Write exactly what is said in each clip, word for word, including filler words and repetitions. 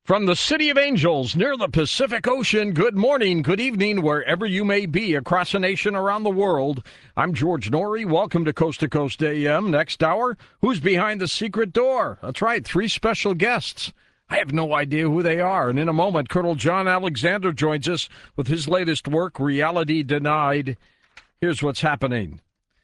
From the City of Angels near the Pacific Ocean, good morning, good evening, wherever you may be across the nation, around the world. I'm George Noory. Welcome to Coast to Coast A M. Next hour, who's behind the secret door? That's right, three special guests. I have no idea who they are. And in a moment, Colonel John Alexander joins us with his latest work, Reality Denied. Here's what's happening.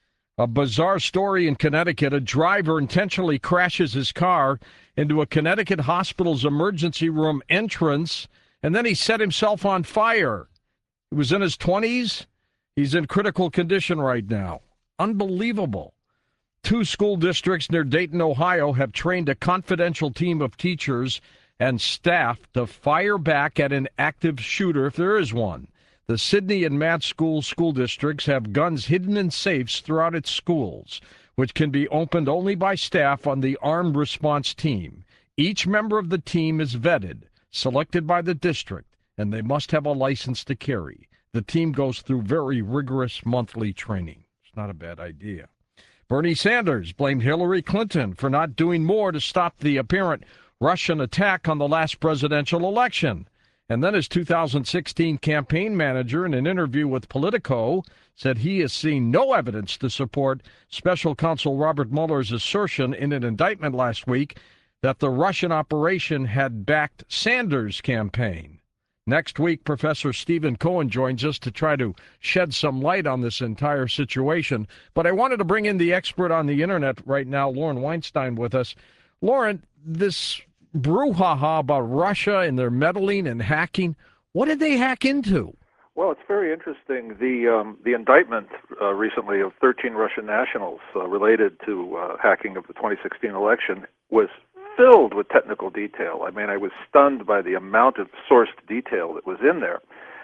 A bizarre story in Connecticut. A driver intentionally crashes his car into a Connecticut hospital's emergency room entrance, and then he set himself on fire. He was in his twenties. He's in critical condition right now. Unbelievable. Two school districts near Dayton, Ohio, have trained a confidential team of teachers and staff to fire back at an active shooter if there is one. The Sidney and Matt School school districts have guns hidden in safes throughout its schools, which can be opened only by staff on the Armed Response Team. Each member of the team is vetted, selected by the district, and they must have a license to carry. The team goes through very rigorous monthly training. It's not a bad idea. Bernie Sanders blamed Hillary Clinton for not doing more to stop the apparent Russian attack on the last presidential election. And then his two thousand sixteen campaign manager, in an interview with Politico, said he has seen no evidence to support special counsel Robert Mueller's assertion in an indictment last week that the Russian operation had backed Sanders' campaign. Next week, Professor Stephen Cohen joins us to try to shed some light on this entire situation. But I wanted to bring in the expert on the internet right now, Lauren Weinstein, with us. Lauren, this brouhaha about Russia and their meddling and hacking, what did they hack into? Well, it's very interesting. The um, the indictment uh, recently of thirteen Russian nationals uh, related to uh, hacking of the twenty sixteen election was filled with technical detail. I mean, I was stunned by the amount of sourced detail that was in there.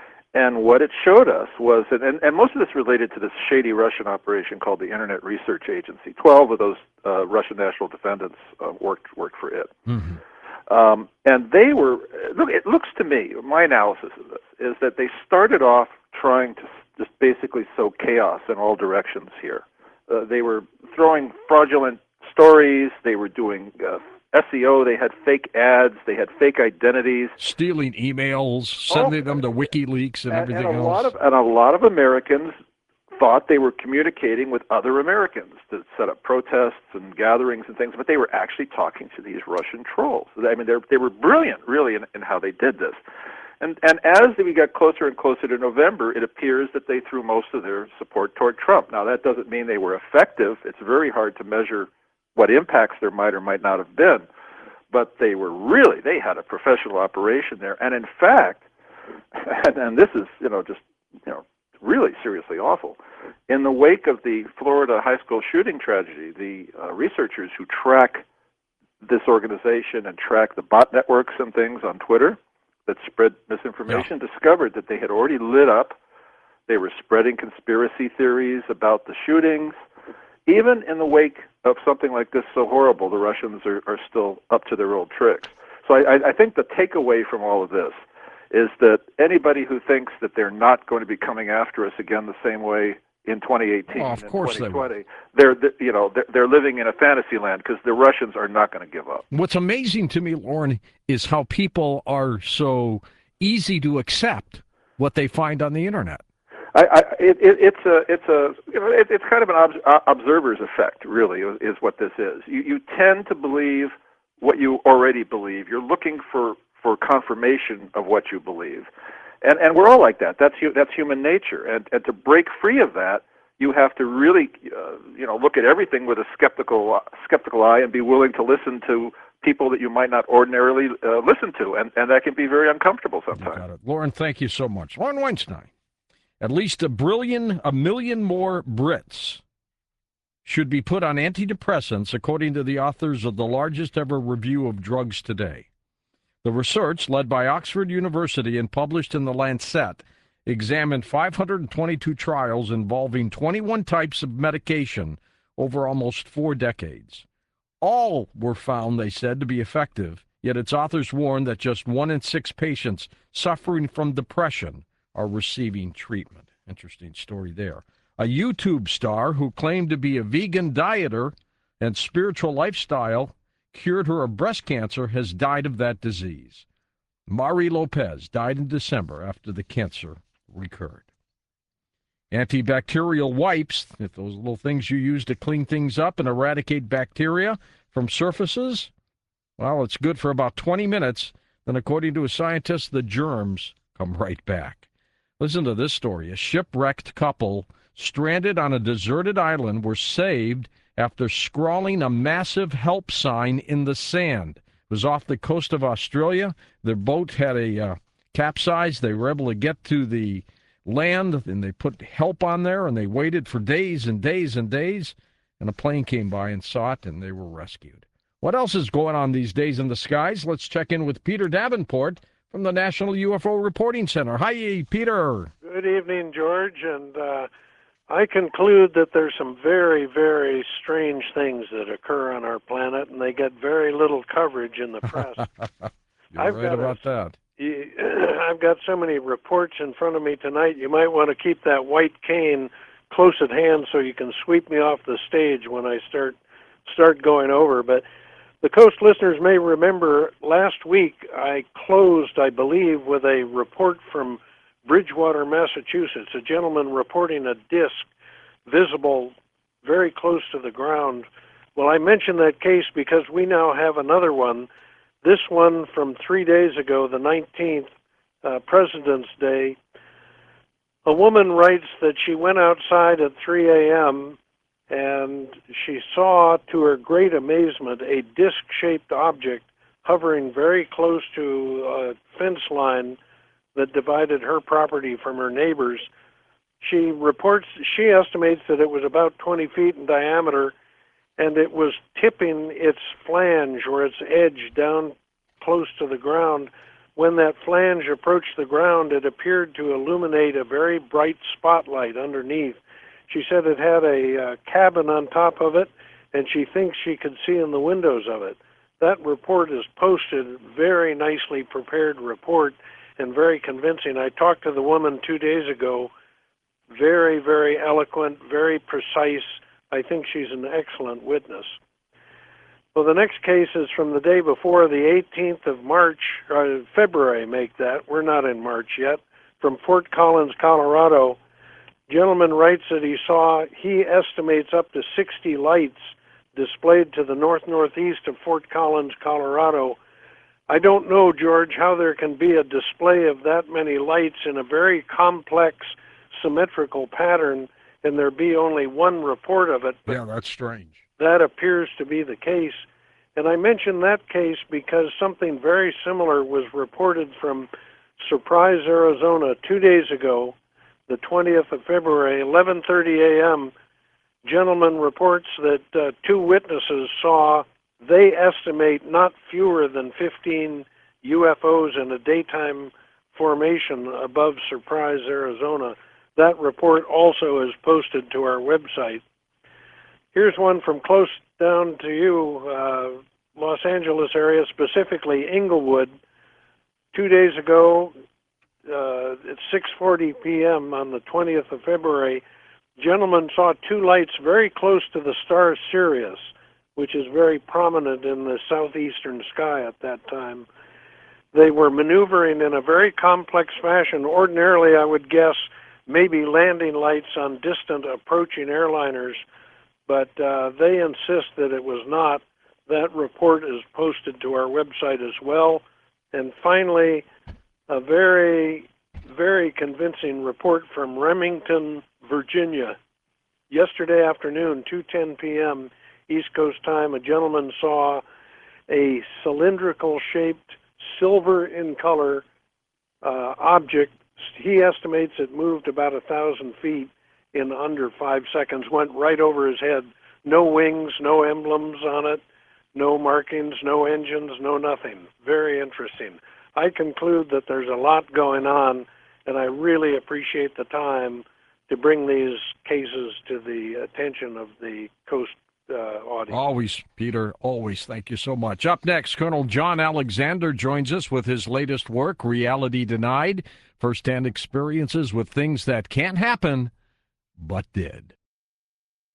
And what it showed us was, and, and, and most of this related to this shady Russian operation called the Internet Research Agency. Twelve of those uh, Russian national defendants uh, worked worked for it. Mm-hmm. Um, and they were, look, it looks to me, my analysis of this, is that they started off trying to just basically sow chaos in all directions here. Uh, they were throwing fraudulent stories, they were doing uh, S E O, they had fake ads, they had fake identities. Stealing emails, sending oh, them to WikiLeaks and, and everything and a else. Lot of, and a lot of Americans thought they were communicating with other Americans to set up protests and gatherings and things, but they were actually talking to these Russian trolls. I mean, they were brilliant, really, in, in how they did this. And and as we got closer and closer to November, it appears that they threw most of their support toward Trump. Now, that doesn't mean they were effective. It's very hard to measure what impacts there might or might not have been. But they were really, they had a professional operation there. And in fact, and, and this is, you know, just, you know, really seriously awful. In the wake of the Florida high school shooting tragedy, the uh, researchers who track this organization and track the bot networks and things on Twitter that spread misinformation yeah. discovered that they had already lit up. They were spreading conspiracy theories about the shootings. Even in the wake of something like this so horrible, the Russians are, are still up to their old tricks. So I, I think the takeaway from all of this is that anybody who thinks that they're not going to be coming after us again the same way in twenty eighteen well, of and course twenty twenty, they they're, they're you know they're, they're living in a fantasy land because the Russians are not going to give up. What's amazing to me, Lauren, is how people are so easy to accept what they find on the internet. I, I, it, it, it's a, it's a, you know, it, it's kind of an ob- observer's effect, really, is what this is. You, you tend to believe what you already believe. You're looking for, for confirmation of what you believe, and and we're all like that. That's that's human nature, and and to break free of that, you have to really, uh, you know, look at everything with a skeptical skeptical eye and be willing to listen to people that you might not ordinarily uh, listen to, and and that can be very uncomfortable sometimes. You got it. Lauren, thank you so much. Lauren Weinstein. At least a brilliant, a million more Brits should be put on antidepressants, according to the authors of the largest ever review of drugs today. The research, led by Oxford University and published in The Lancet, examined five hundred twenty-two trials involving twenty-one types of medication over almost four decades. All were found, they said, to be effective, yet its authors warned that just one in six patients suffering from depression are receiving treatment. Interesting story there. A YouTube star who claimed to be a vegan dieter and spiritual lifestyle cured her of breast cancer has died of that disease. Mari Lopez died in December after the cancer recurred. Antibacterial wipes, if those little things you use to clean things up and eradicate bacteria from surfaces, well, it's good for about twenty minutes. Then, according to a scientist, the germs come right back. Listen to this story. A shipwrecked couple stranded on a deserted island were saved after scrawling a massive help sign in the sand. It was off the coast of Australia. Their boat had a uh, capsized. They were able to get to the land, and they put help on there, and they waited for days and days and days, and a plane came by and saw it, and they were rescued. What else is going on these days in the skies? Let's check in with Peter Davenport from the National U F O Reporting Center. Hi, Peter. Good evening, George, and uh, I conclude that there's some very, very strange things that occur on our planet, and they get very little coverage in the press. You're I've right got about a, that. I've got so many reports in front of me tonight, you might want to keep that white cane close at hand so you can sweep me off the stage when I start start going over. But the Coast listeners may remember last week I closed, I believe, with a report from Bridgewater, Massachusetts, a gentleman reporting a disc visible very close to the ground. Well, I mentioned that case because we now have another one, this one from three days ago, the nineteenth, uh, President's Day. A woman writes that she went outside at three a.m., and she saw, to her great amazement, a disc-shaped object hovering very close to a fence line that divided her property from her neighbor's. She reports, she estimates that it was about twenty feet in diameter, and it was tipping its flange or its edge down close to the ground. When that flange approached the ground, it appeared to illuminate a very bright spotlight underneath. She said it had a uh, cabin on top of it, and she thinks she could see in the windows of it. That report is posted, very nicely prepared report, and very convincing. I talked to the woman two days ago, very, very eloquent, very precise. I think she's an excellent witness. Well, the next case is from the day before, the eighteenth of March, or February, make that. We're not in March yet. From Fort Collins, Colorado. Gentleman writes that he saw, he estimates up to sixty lights displayed to the north-northeast of Fort Collins, Colorado. I don't know, George, how there can be a display of that many lights in a very complex, symmetrical pattern, and there be only one report of it. But yeah, that's strange. that appears to be the case. And I mention that case because something very similar was reported from Surprise, Arizona, two days ago, the twentieth of February, eleven thirty a.m. Gentleman reports that uh, two witnesses saw, they estimate, not fewer than fifteen U F Os in a daytime formation above Surprise, Arizona. That report also is posted to our website. Here's one from close down to you, uh, Los Angeles area, specifically Inglewood. Two days ago, uh, at six forty p.m. on the twentieth of February, gentleman saw two lights very close to the star Sirius, which is very prominent in the southeastern sky at that time. They were maneuvering in a very complex fashion. Ordinarily, I would guess maybe landing lights on distant approaching airliners, but uh, they insist that it was not. That report is posted to our website as well. And finally, a very, very convincing report from Remington, Virginia. Yesterday afternoon, two ten p.m. East Coast time, a gentleman saw a cylindrical-shaped, silver in color uh, object. He estimates it moved about a thousand feet in under five seconds, went right over his head. No wings, no emblems on it, no markings, no engines, no nothing. Very interesting. I conclude that there's a lot going on, and I really appreciate the time to bring these cases to the attention of the Coast uh, audience. Always, Peter, always. Thank you so much. Up next, Colonel John Alexander joins us with his latest work, Reality Denied, First-hand experiences with things that can't happen, but did.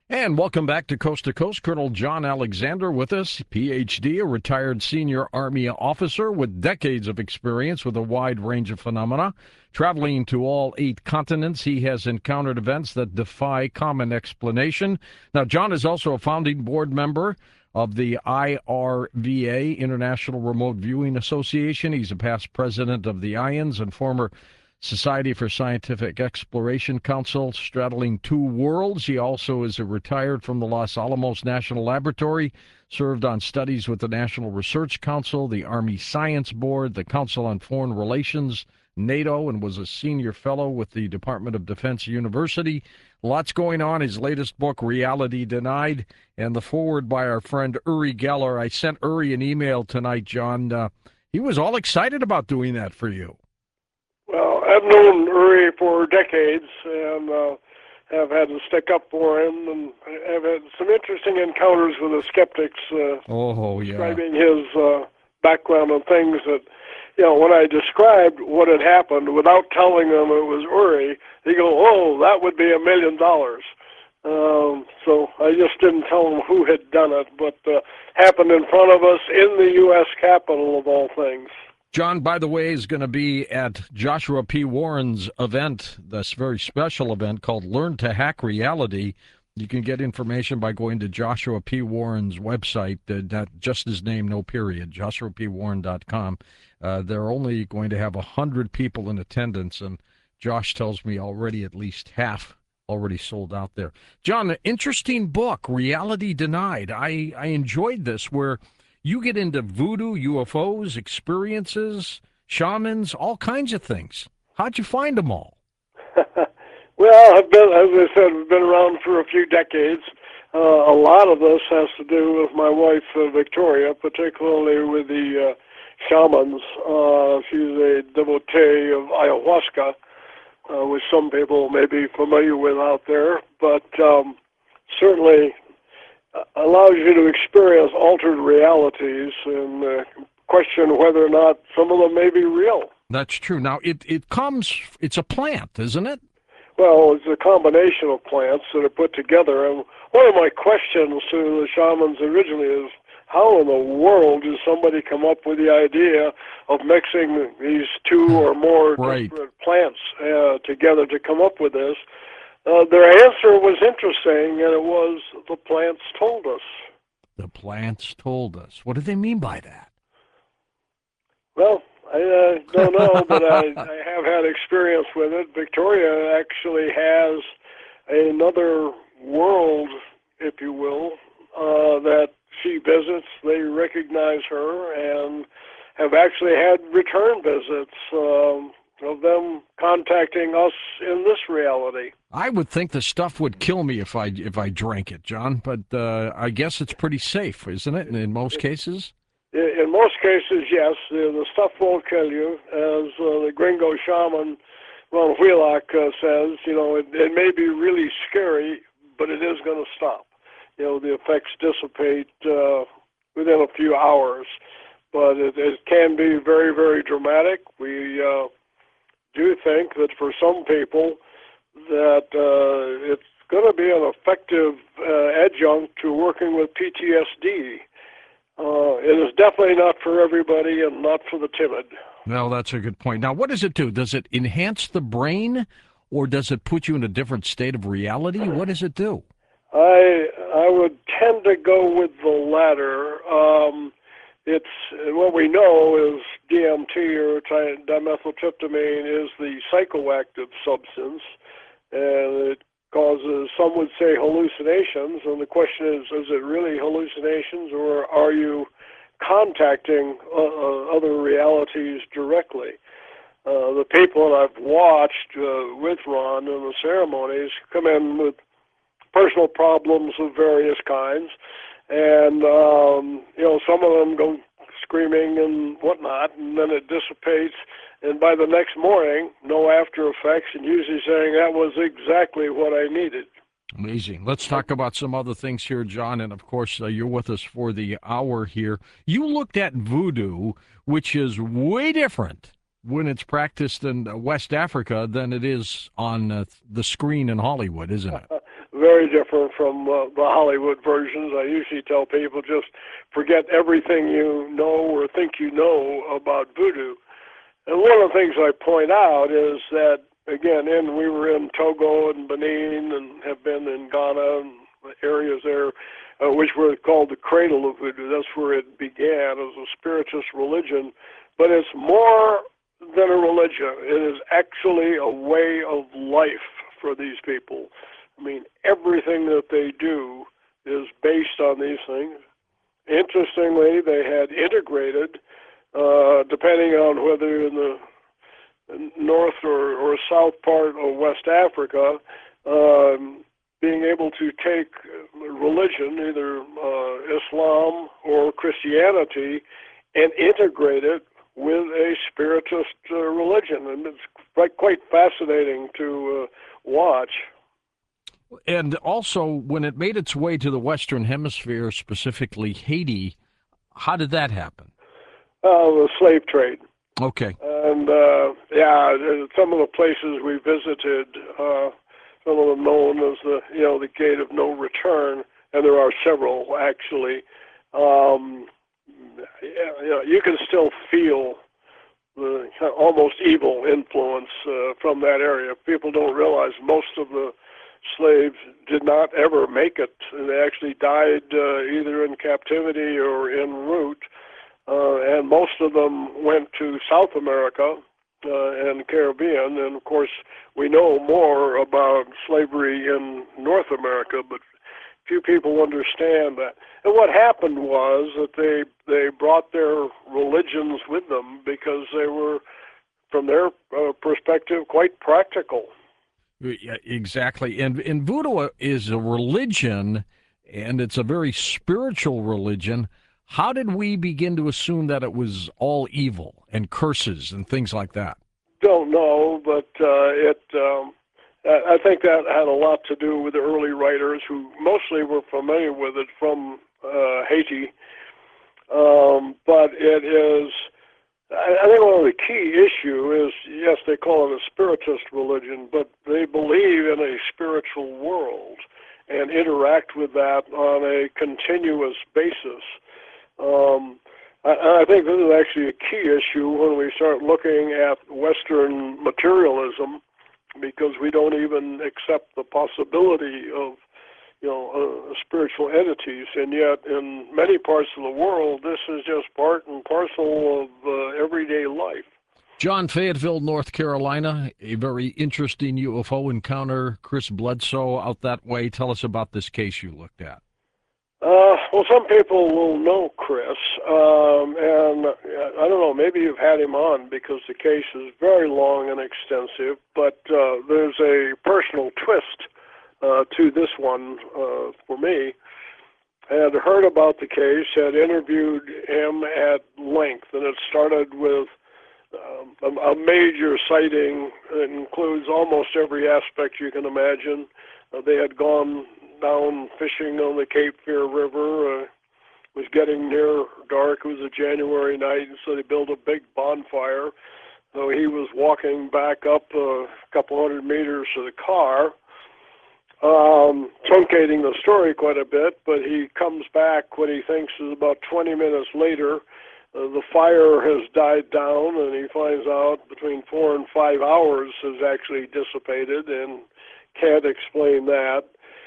And welcome back to Coast to Coast. Colonel John Alexander with us, P H D, a retired senior Army officer with decades of experience with a wide range of phenomena. Traveling to all eight continents, he has encountered events that defy common explanation. Now, John is also a founding board member of the I R V A, International Remote Viewing Association. He's a past president of the I A N S and former Society for Scientific Exploration Council, straddling two worlds. He also is a retired from the Los Alamos National Laboratory, served on studies with the National Research Council, the Army Science Board, the Council on Foreign Relations, NATO, and was a senior fellow with the Department of Defense University. Lots going on. His latest book, Reality Denied, and the foreword by our friend Uri Geller. I sent Uri an email tonight, John. Uh, he was all excited about doing that for you. Well, I've known Uri for decades and uh, have had to stick up for him, and have had some interesting encounters with the skeptics uh, oh, yeah. describing his uh, background and things that, you know, when I described what had happened without telling them it was Uri, they go, oh, that would be a million dollars. Um, so I just didn't tell them who had done it, but uh, happened in front of us in the U S Capitol of all things. John, by the way, is going to be at Joshua P. Warren's event, this very special event called Learn to Hack Reality. You can get information by going to Joshua P. Warren's website, uh, that, just his name, no period, joshua p warren dot com. Uh, they're only going to have one hundred people in attendance, and Josh tells me already at least half already sold out there. John, an interesting book, Reality Denied. I, I enjoyed this, where you get into voodoo, U F Os, experiences, shamans, all kinds of things. How'd you find them all? Well, I've been, as I said, I've been around for a few decades. Uh, a lot of this has to do with my wife, uh, Victoria, particularly with the uh, shamans. Uh, she's a devotee of ayahuasca, uh, which some people may be familiar with out there, but um, certainly allows you to experience altered realities and uh, question whether or not some of them may be real. That's true. Now, it, it comes, it's a plant, isn't it? Well, it's a combination of plants that are put together. And one of my questions to the shamans originally is, how in the world does somebody come up with the idea of mixing these two or more right. different plants uh, together to come up with this? Uh, their answer was interesting, and it was, the plants told us. The plants told us. What do they mean by that? Well, I uh, don't know, but I, I have had experience with it. Victoria actually has another world, if you will, uh, that she visits. They recognize her and have actually had return visits um, of them contacting us in this reality. I would think the stuff would kill me if I if I drank it, John, but uh, I guess it's pretty safe, isn't it, in most cases? In most cases, yes. The, the stuff won't kill you. As uh, the gringo shaman, Ron Wheelock, uh, says, you know, it, it may be really scary, but it is going to stop. You know, the effects dissipate uh, within a few hours, but it, it can be very, very dramatic. We uh, do think that for some people that uh, it's going to be an effective uh, adjunct to working with P T S D. Uh, it is definitely not for everybody and not for the timid. Well, that's a good point. Now, what does it do? Does it enhance the brain, or does it put you in a different state of reality? What does it do? I I would tend to go with the latter. Um, it's what we know is D M T, or dimethyltryptamine, is the psychoactive substance, and it causes, some would say, hallucinations, and the question is, is it really hallucinations, or are you contacting uh, uh, other realities directly? Uh, the people that I've watched uh, with Ron in the ceremonies come in with personal problems of various kinds, and um, you know, some of them go screaming and whatnot, and then it dissipates, and by the next morning, no after effects, and usually saying, that was exactly what I needed. Amazing. Let's talk about some other things here, John, and of course, uh, you're with us for the hour here. You looked at voodoo, which is way different when it's practiced in West Africa than it is on uh, the screen in Hollywood, isn't it? very different from uh, the Hollywood versions. I usually tell people just forget everything you know or think you know about voodoo. And one of the things I point out is that, again, and we were in Togo and Benin and have been in Ghana and areas there, uh, which were called the cradle of voodoo. That's where it began as a spiritist religion. But it's more than a religion. It is actually a way of life for these people. I mean, everything that they do is based on these things. Interestingly, they had integrated, uh, depending on whether you're in the north or, or south part of West Africa, um, being able to take religion, either uh, Islam or Christianity, and integrate it with a spiritist uh, religion. And it's quite, quite fascinating to uh, watch. And also, when it made its way to the Western Hemisphere, specifically Haiti, how did that happen? Uh, the slave trade. Okay. And, uh, yeah, some of the places we visited, uh, some of them known as the, you know, the gate of no return, and there are several, actually. Um, you know, you can still feel the almost evil influence uh, from that area. People don't realize most of the slaves did not ever make it. They actually died uh, either in captivity or en route, uh, and most of them went to South America uh, and the Caribbean. And of course, we know more about slavery in North America, but few people understand that. And what happened was that they they brought their religions with them because they were, from their uh, perspective, quite practical. Yeah, exactly. And, and voodoo is a religion, and it's a very spiritual religion. How did we begin to assume that it was all evil and curses and things like that? Don't know, but uh, it. Um, I think that had a lot to do with the early writers who mostly were familiar with it from uh, Haiti. Um, but it is, I think one of the key issue is, yes, they call it a spiritist religion, but they believe in a spiritual world and interact with that on a continuous basis. Um, I, I think this is actually a key issue when we start looking at Western materialism, because we don't even accept the possibility of, you know, uh, spiritual entities, and yet in many parts of the world, this is just part and parcel of uh, everyday life. John, Fayetteville, North Carolina, a very interesting U F O encounter. Chris Bledsoe out that way. Tell us about this case you looked at. Uh, well, some people will know Chris, um, and uh, I don't know, maybe you've had him on because the case is very long and extensive, but uh, there's a personal twist uh, to this one uh, for me. I had heard about the case, had interviewed him at length, and it started with um, a, a major sighting that includes almost every aspect you can imagine. Uh, they had gone down fishing on the Cape Fear River. Uh, was getting near dark. It was a January night, and so they built a big bonfire. So he was walking back up a couple hundred meters to the car, um, truncating the story quite a bit, but he comes back what he thinks is about twenty minutes later. Uh, the fire has died down, and he finds out between four and five hours has actually dissipated and can't explain that.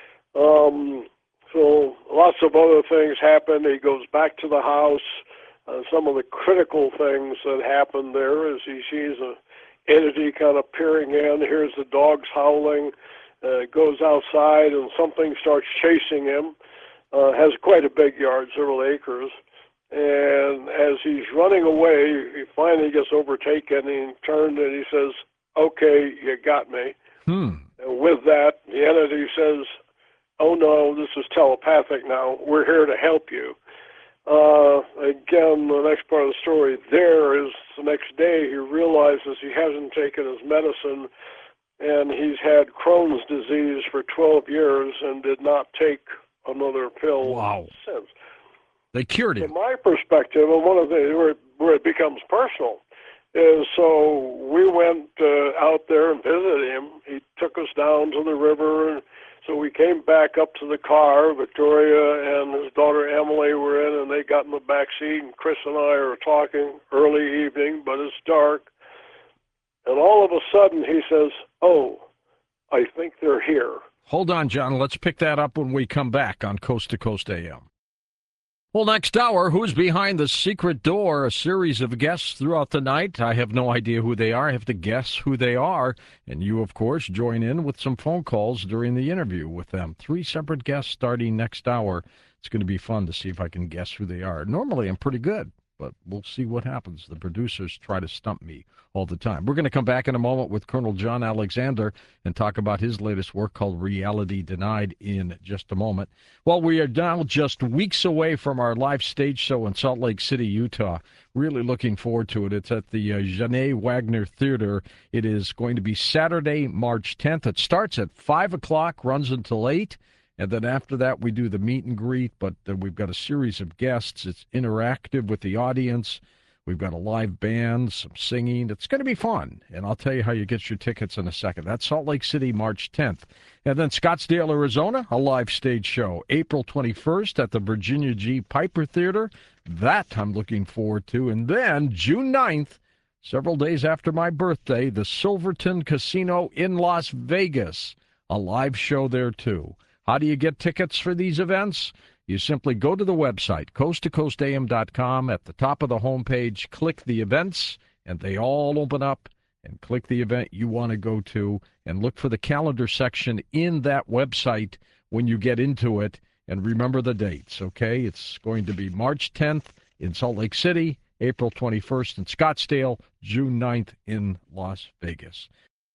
Um, so lots of other things happen. He goes back to the house. Uh, some of the critical things that happen there is he sees an entity kind of peering in, hears the dogs howling, uh, goes outside, and something starts chasing him. Uh, has quite a big yard, several acres. And as he's running away, he finally gets overtaken, and he turns and he says, "Okay, you got me." Hmm. And with that, the entity says, "Oh no, this is telepathic now. We're here to help you." Uh, again, the next part of the story there is the next day he realizes he hasn't taken his medicine, and he's had Crohn's disease for twelve years and did not take another pill Wow. since. They cured him. From my perspective, and one of the where, where it becomes personal, is so we went uh, out there and visited him. He took us down to the river and So we came back up to the car. Victoria and his daughter Emily were in, and they got in the back seat, and Chris and I are talking early evening, but it's dark. And all of a sudden he says, "Oh, I think they're here." Hold on, John. Let's pick that up when we come back on Coast to Coast A M. Well, next hour, who's behind the secret door? A series of guests throughout the night. I have no idea who they are. I have to guess who they are. And you, of course, join in with some phone calls during the interview with them. Three separate guests starting next hour. It's going to be fun to see if I can guess who they are. Normally, I'm pretty good, but we'll see what happens. The producers try to stump me all the time. We're going to come back in a moment with Colonel John Alexander and talk about his latest work called Reality Denied in just a moment. Well, we are now just weeks away from our live stage show in Salt Lake City, Utah. Really looking forward to it. It's at the uh, Jeanne Wagner Theater. It is going to be Saturday, March tenth. It starts at five o'clock, runs until eight. And then after that, we do the meet and greet, but uh, we've got a series of guests. It's interactive with the audience. We've got a live band, some singing. It's going to be fun, and I'll tell you how you get your tickets in a second. That's Salt Lake City, March tenth. And then Scottsdale, Arizona, a live stage show, April twenty-first at the Virginia G. Piper Theater. That I'm looking forward to. And then June ninth, several days after my birthday, the Silverton Casino in Las Vegas, a live show there too. How do you get tickets for these events? You simply go to the website, coast to coast a m dot com. At the top of the homepage, click the events, and they all open up, and click the event you want to go to, and look for the calendar section in that website when you get into it, and remember the dates, okay? It's going to be March tenth in Salt Lake City, April twenty-first in Scottsdale, June ninth in Las Vegas.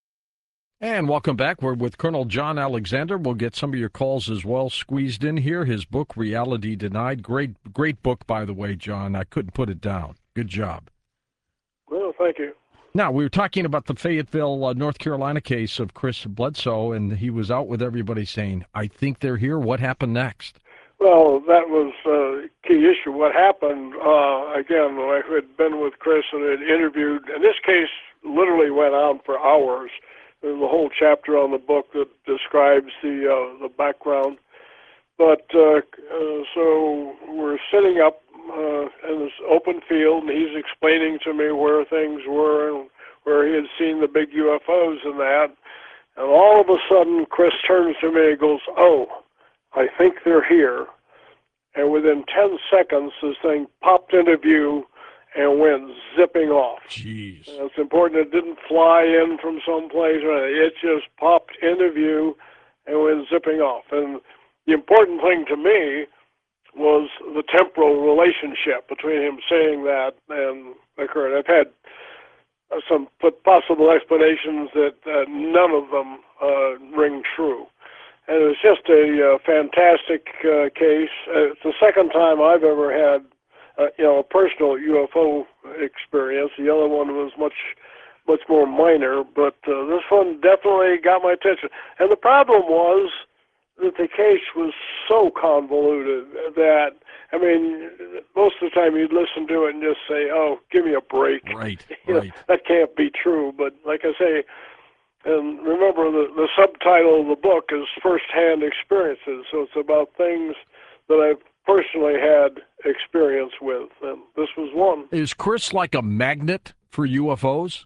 And welcome back. We're with Colonel John Alexander. We'll get some of your calls as well squeezed in here. His book, Reality Denied. Great, great book, by the way, John. I couldn't put it down. Good job. Well, thank you. Now, we were talking about the Fayetteville, uh, North Carolina case of Chris Bledsoe, and he was out with everybody saying, I think they're here. What happened next? Well, that was a key issue. What happened, uh, again, I had been with Chris and had interviewed, and this case literally went on for hours. There's a whole chapter on the book that describes the uh, the background. But uh, uh, so we're sitting up uh, in this open field, and he's explaining to me where things were and where he had seen the big U F Os and that. And all of a sudden, Chris turns to me and goes, "Oh, I think they're here." And within ten seconds, this thing popped into view and went zipping off. Jeez. And it's important it didn't fly in from someplace. It just popped into view and went zipping off. And the important thing to me was the temporal relationship between him saying that and occurred. I've had some possible explanations that uh, none of them uh, ring true. And it was just a uh, fantastic uh, case. Uh, it's the second time I've ever had Uh, you know, a personal U F O experience. The other one was much, much more minor, but uh, this one definitely got my attention. And the problem was that the case was so convoluted that, I mean, most of the time you'd listen to it and just say, oh, give me a break. Right, you right. know, that can't be true. But like I say, and remember the, the subtitle of the book is First-Hand Experiences, so it's about things that I've personally had experience with, and this was one. Is Chris like a magnet for U F Os?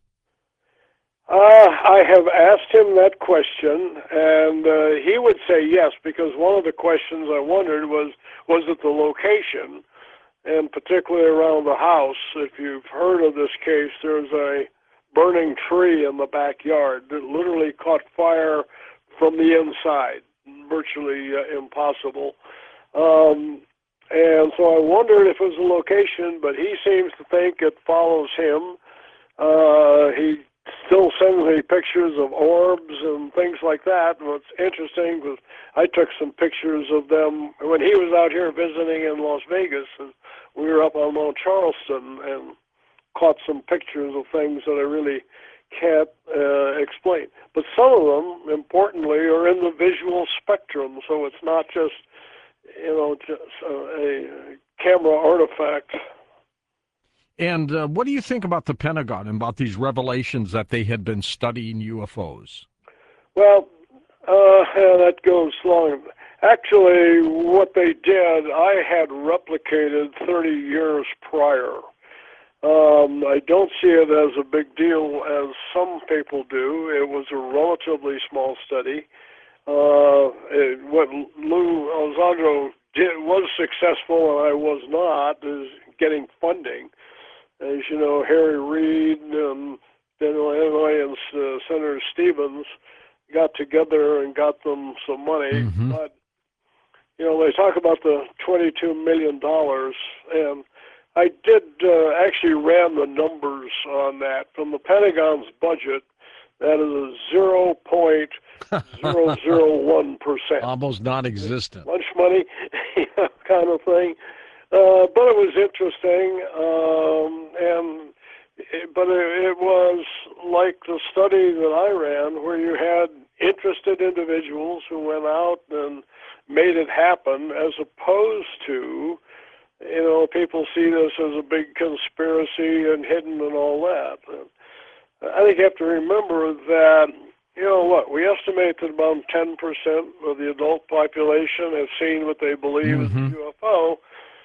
Uh, I have asked him that question, and uh, he would say yes, because one of the questions I wondered was, was it the location, and particularly around the house. If you've heard of this case, there's a burning tree in the backyard that literally caught fire from the inside, virtually uh, impossible. Um, and so I wondered if it was a location, but he seems to think it follows him. Uh, he still sends me pictures of orbs and things like that. And what's interesting was I took some pictures of them when he was out here visiting in Las Vegas, and we were up on Mount Charleston and caught some pictures of things that I really can't uh, explain. But some of them, importantly, are in the visual spectrum, so it's not just you know, just uh, a camera artifact. And uh, what do you think about the Pentagon and about these revelations that they had been studying U F Os? Well, Uh, yeah, that goes long. Actually, what they did, I had replicated thirty years prior. Um, I don't see it as a big deal as some people do. It was a relatively small study. Uh, it, what Lou Alessandro did was successful, and I was not, is getting funding. As you know, Harry Reid and Illinois and uh, Senator Stevens got together and got them some money. Mm-hmm. But, you know, they talk about the twenty-two million dollars, and I did uh, actually ran the numbers on that. From the Pentagon's budget, that is a zero point zero zero one percent. Almost non-existent. Lunch money kind of thing. Uh, but it was interesting, um, and it, but it, it was like the study that I ran, where you had interested individuals who went out and made it happen, as opposed to, you know, people see this as a big conspiracy and hidden and all that. And I think you have to remember that, you know what, we estimate that about ten percent of the adult population have seen what they believe Mm-hmm. is a U F O.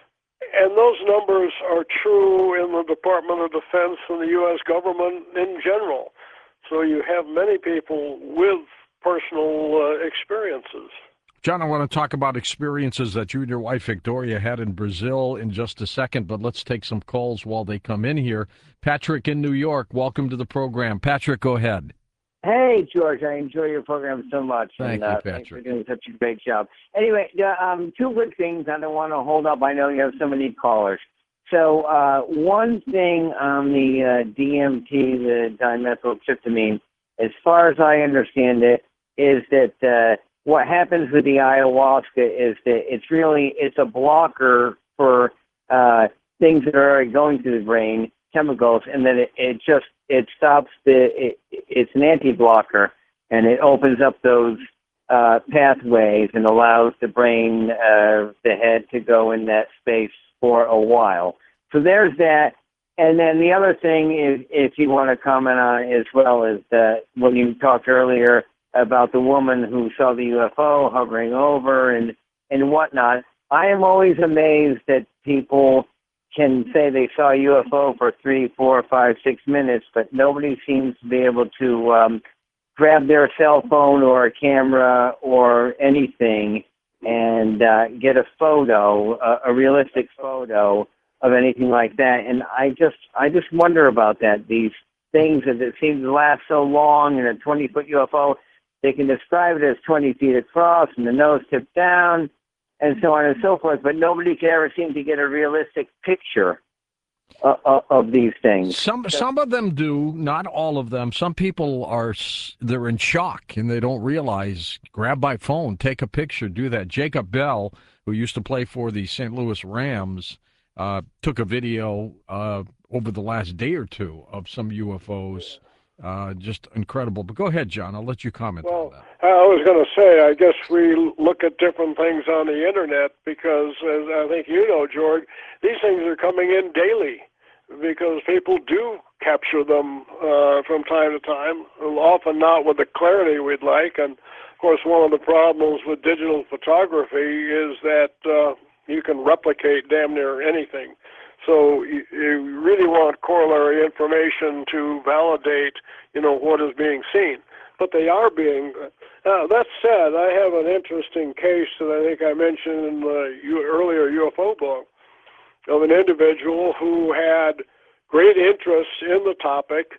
And those numbers are true in the Department of Defense and the U S government in general. So you have many people with personal uh, experiences. John, I want to talk about experiences that you and your wife Victoria had in Brazil in just a second, but let's take some calls while they come in here. Patrick in New York, welcome to the program. Patrick, go ahead. Hey, George, I enjoy your program so much. Thank and, you, uh, Patrick. Thanks for doing such a great job. Anyway, uh, um, two quick things. I don't want to hold up. I know you have so many callers. So uh, one thing on the uh, D M T, the dimethyltryptamine, as far as I understand it, is that uh, what happens with the ayahuasca is that it's really, it's a blocker for uh, things that are already going through the brain, chemicals, and then it, it just, it stops the, it, it's an anti-blocker, and it opens up those uh, pathways and allows the brain, uh, the head to go in that space for a while. So there's that. And then the other thing is, if you want to comment on it as well, is that when you talked earlier about the woman who saw the U F O hovering over and, and whatnot, I am always amazed that people can say they saw a U F O for three, four, five, six minutes, but nobody seems to be able to um, grab their cell phone or a camera or anything and uh, get a photo, a, a realistic photo of anything like that. And I just, I just wonder about that. These things that it seem to last so long, and a twenty-foot U F O, they can describe it as twenty feet across and the nose tipped down, and so on and so forth, but nobody can ever seem to get a realistic picture uh, uh, of these things. Some some of them do, not all of them. Some people are, they're in shock and they don't realize. Grab my phone, take a picture, do that. Jacob Bell, who used to play for the Saint Louis Rams, uh, took a video uh, over the last day or two of some U F Os. Uh, just incredible. But go ahead, John. I'll let you comment well, on that. I was going to say, I guess we look at different things on the internet because, as I think you know, George, these things are coming in daily because people do capture them uh, from time to time, often not with the clarity we'd like. And, of course, one of the problems with digital photography is that uh, you can replicate damn near anything. So you, you really want corollary information to validate, you know, what is being seen. But they are being. Uh, that said, I have an interesting case that I think I mentioned in the U, earlier U F O book of an individual who had great interest in the topic,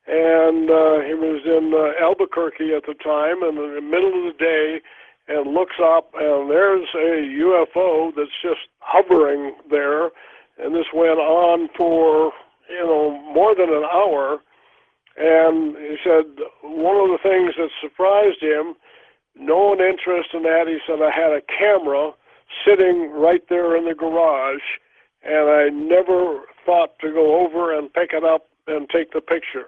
and uh, he was in uh, Albuquerque at the time, and in the middle of the day, and looks up, and there's a U F O that's just hovering there. And this went on for, you know, more than an hour. And he said one of the things that surprised him, no interest in that, he said, I had a camera sitting right there in the garage, and I never thought to go over and pick it up and take the picture.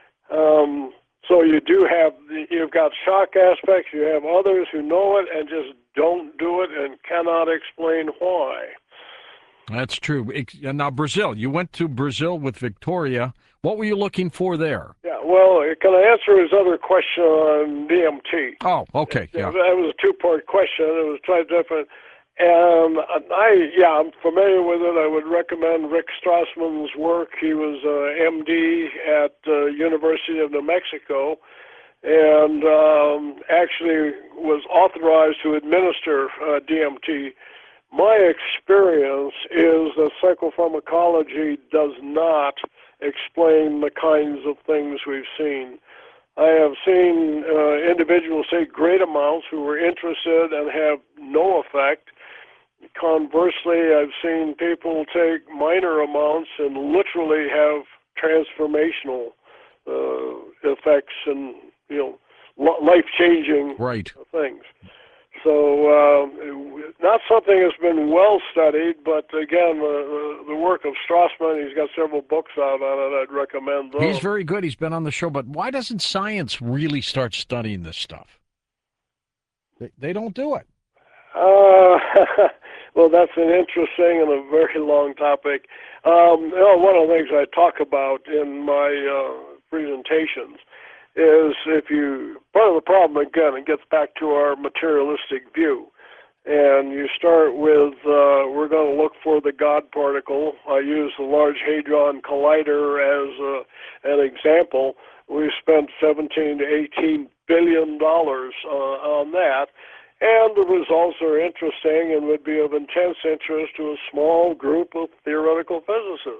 Um, so you do have, you've got shock aspects, you have others who know it and just don't do it and cannot explain why. That's true. Now, Brazil, you went to Brazil with Victoria. What were you looking for there? Yeah, well, can I answer his other question on D M T? Oh, okay, yeah. That was a two-part question. It was quite different. And I, yeah, I'm familiar with it. I would recommend Rick Strassman's work. He was a M D at the University of New Mexico, and um, actually was authorized to administer uh, D M T. My experience is that psychopharmacology does not explain the kinds of things we've seen. I have seen uh, individuals take great amounts who were interested and have no effect. Conversely, I've seen people take minor amounts and literally have transformational uh, effects and, you know, life-changing right. things. So uh, not something that's been well studied, but again, uh, the work of Strassman, he's got several books out on it. I'd recommend those. He's very good. He's been on the show, but why doesn't science really start studying this stuff? They, they don't do it. Uh, well, that's an interesting and a very long topic. Um, you know, one of the things I talk about in my uh, presentations is if you, part of the problem, again, it gets back to our materialistic view. And you start with, uh, we're going to look for the God particle. I use the Large Hadron Collider as uh, an example. We spent seventeen to eighteen billion dollars uh, on that. And the results are interesting and would be of intense interest to a small group of theoretical physicists.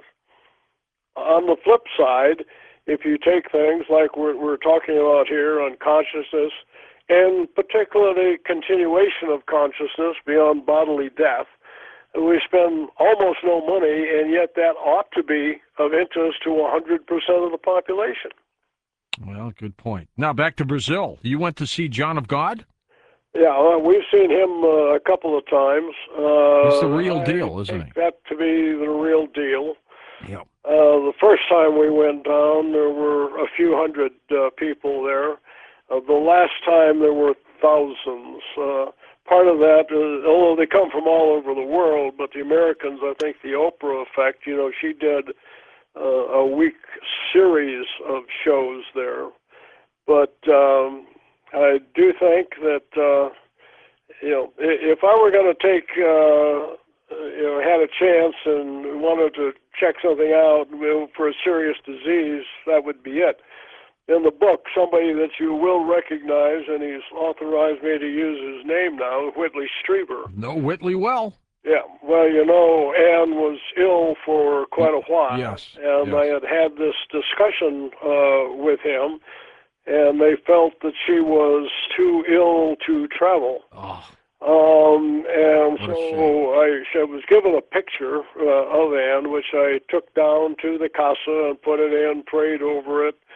On the flip side, if you take things like we're, we're talking about here on consciousness, and particularly continuation of consciousness beyond bodily death, we spend almost no money, and yet that ought to be of interest to one hundred percent of the population. Well, good point. Now, back to Brazil. You went to see John of God? Yeah, well, we've seen him uh, a couple of times. Uh, It's the real I deal, isn't take he? that to be the real deal. Yep. Uh, the first time we went down, there were a few hundred uh, people there. Uh, the last time, there were thousands. Uh, part of that, is, although they come from all over the world, but the Americans, I think the Oprah effect, you know, she did uh, a week series of shows there. But um, I do think that, uh, you know, if I were going to take, uh, you know, had a chance and wanted to check something out for a serious disease, that would be it. In the book, somebody that you will recognize, and he's authorized me to use his name now, Whitley Strieber. No, Whitley well. Yeah, well, you know, Anne was ill for quite a while. Yes. And yes. I had had this discussion uh, with him, and they felt that she was too ill to travel. Oh. Um, and What a so I, I was given a picture uh, of Anne, which I took down to the casa and put it in, prayed over it.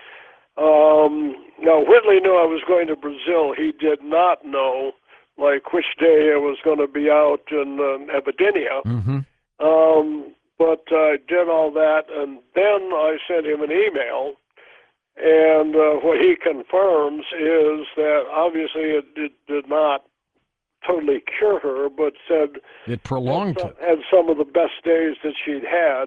Um, now, Whitley knew I was going to Brazil. He did not know, like, which day I was going to be out in uh, Abadinia. Mm-hmm. Um, but I did all that, and then I sent him an email. And uh, what he confirms is that obviously it did, did not totally cure her, but said it prolonged had some, had some of the best days that she'd had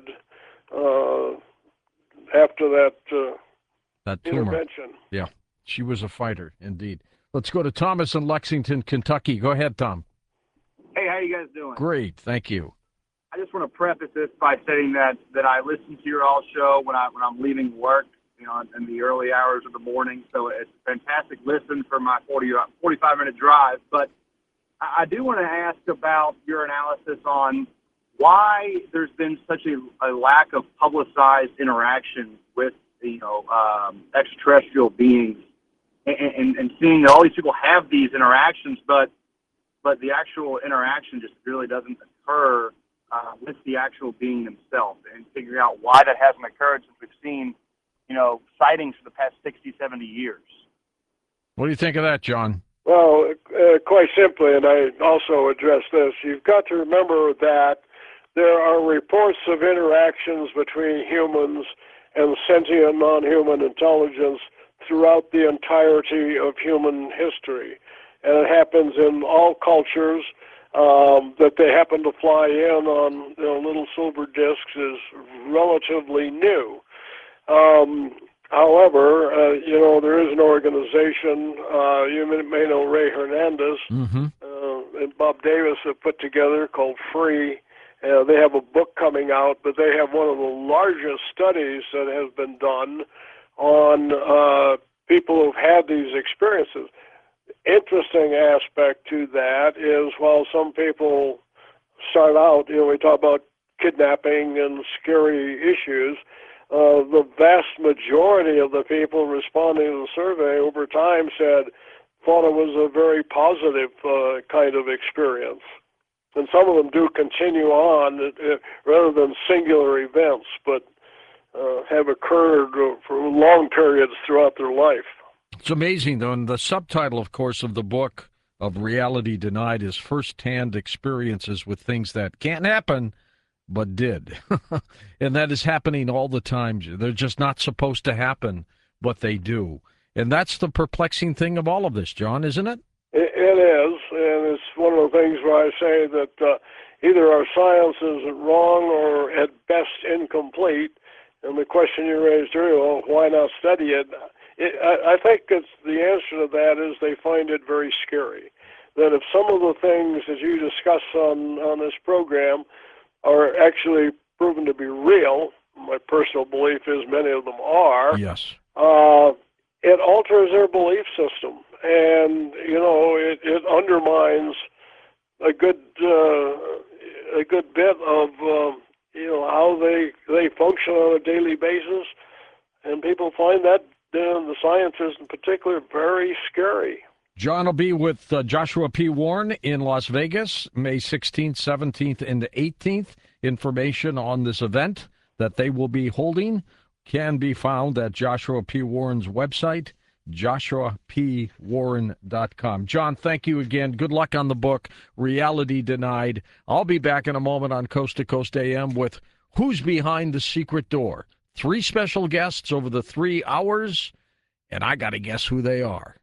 uh, after that uh, that tumor. intervention. Yeah, she was a fighter, indeed. Let's go to Thomas in Lexington, Kentucky. Go ahead, Tom. Hey, how you guys doing? Great, thank you. I just want to preface this by saying that, that I listen to your all show when I when I'm leaving work, you know, in the early hours of the morning. So it's a fantastic listen for my forty, forty-five minute drive. But I do want to ask about your analysis on why there's been such a, a lack of publicized interaction with, you know, um, extraterrestrial beings, and, and, and seeing that all these people have these interactions, but but the actual interaction just really doesn't occur uh, with the actual being themselves, and figuring out why that hasn't occurred since we've seen, you know, sightings for the past sixty, seventy years. What do you think of that, John? Well, uh, quite simply, and I also address this, you've got to remember that there are reports of interactions between humans and sentient non-human intelligence throughout the entirety of human history. And it happens in all cultures. Um, that they happen to fly in on, you know, little silver discs is relatively new. Um, however, uh, you know, there is an organization, uh, you may, may know Ray Hernandez, Mm-hmm. uh, and Bob Davis have put together called FREE. Uh, they have a book coming out, but they have one of the largest studies that has been done on uh, people who've had these experiences. Interesting aspect to that is while some people start out, you know, we talk about kidnapping and scary issues, uh, the vast majority of the people responding to the survey over time said, thought it was a very positive uh, kind of experience. And some of them do continue on uh, rather than singular events, but uh, have occurred for long periods throughout their life. It's amazing, though, and the subtitle, of course, of the book of Reality Denied is First-Hand Experiences with Things That Can't Happen, but did. And that is happening all the time. They're just not supposed to happen, but they do. And that's the perplexing thing of all of this, John, isn't it? It, it is, and it's one of the things where I say that uh, either our science is wrong or at best incomplete. And the question you raised earlier, well, why not study it? it I, I think it's, the answer to that is they find it very scary. That if some of the things that you discuss on, on this program are actually proven to be real, my personal belief is many of them are, Yes. uh, it alters their belief system. And, you know, it, it undermines a good uh, a good bit of, uh, you know, how they, they function on a daily basis. And people find that, uh, the scientists in particular, very scary. John will be with uh, Joshua P. Warren in Las Vegas, May sixteenth, seventeenth, and eighteenth. Information on this event that they will be holding can be found at Joshua P. Warren's website, joshua p warren dot com. John, thank you again. Good luck on the book, Reality Denied. I'll be back in a moment on Coast to Coast A M with Who's Behind the Secret Door. Three special guests over the three hours, and I got to guess who they are.